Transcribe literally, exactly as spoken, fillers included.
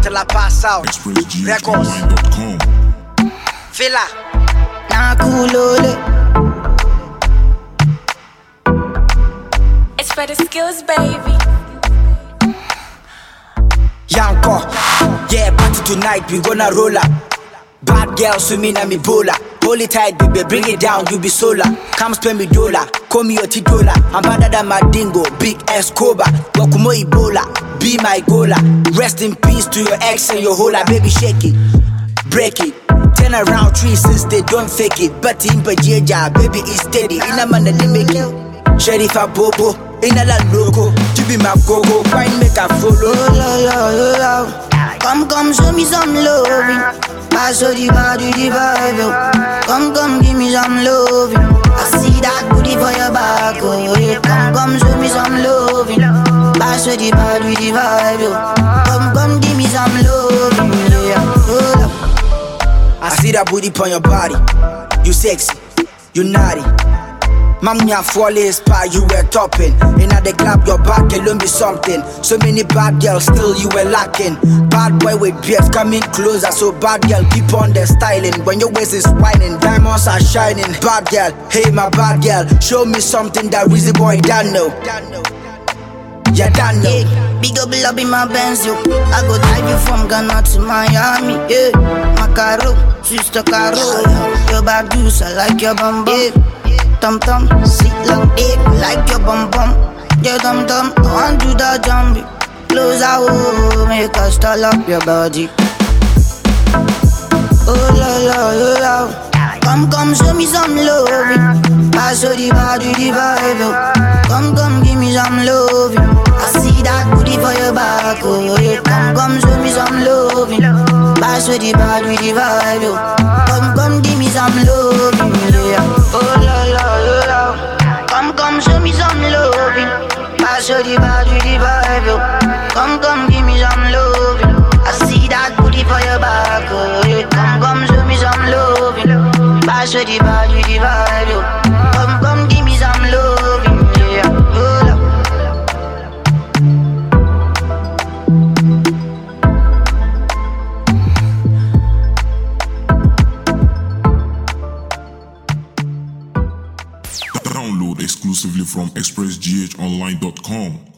till I pass out. express g h Records. online dot com. Fila. Nah, cool, ole. It's for the skills, baby. Yanko. Yeah, party tonight, we gonna roll up. Bad girl swimming at me bowler. Hold it tight, baby, bring it down, you be solar. Come spend me dollar, call me your T-dollar. I'm better than my dingo, big Escobar. Wakumo Ebola, be my goaler. Rest in peace to your ex and your hola. Baby, shake it, break it. Turn around three since they don't fake it. But in Pajeja, baby, it's steady. In a man that they make it. Sherifa Bobo, in a la logo. You be my go-go, wine make a follow. Oh, la, la, la, la. Come, come, show me some loving. Pass all the body, the vibe. Oh. Come, come, give me some loving. I see that booty for your back. Oh, yeah. Come, come, show me some loving. Pass all the body, the vibe. Oh. Come, come, give me some loving. Yeah. Oh, I see that booty on your body. You sexy, you naughty. Mamma falling spy, you were topping. In at the club, your back alone be something. So many bad girls, still you were lacking. Bad boy with beards coming closer. So bad girl, keep on the styling. When your waist is whining, diamonds are shining. Bad girl, hey my bad girl, show me something that Rizzy boy don't know. Yeah, don't know. yeah. Big up love in my Benz, yo. I go drive you from Ghana to Miami, yeah. Macaro, sister Caro, yeah. Your bad juice, I like your bum bum, yeah. Tum tum, sit long dick, like your bum bum. Yeah, tum tum, I want to that jumpy. Close out, oh, make us stall up your body. Oh la la la la. Come come, show me some loving. Pass all the body, the vibe. Oh. Come come, give me some loving. I see that booty for your back. Oh yeah. Come come, show me some loving. Pass all the body, the vibe. Oh. Come come, give me some loving. Yeah. Oh la la la la. Come come, show me some loving. Pass all the body, the vibe. Oh. Come come, give me some loving. I see that booty for your back. Oh yeah. Come come, show me some loving. Pass all the body, the vibe. Oh. Come come, give me some loving. Yeah. Oh, la. Download exclusively from express g h online dot com.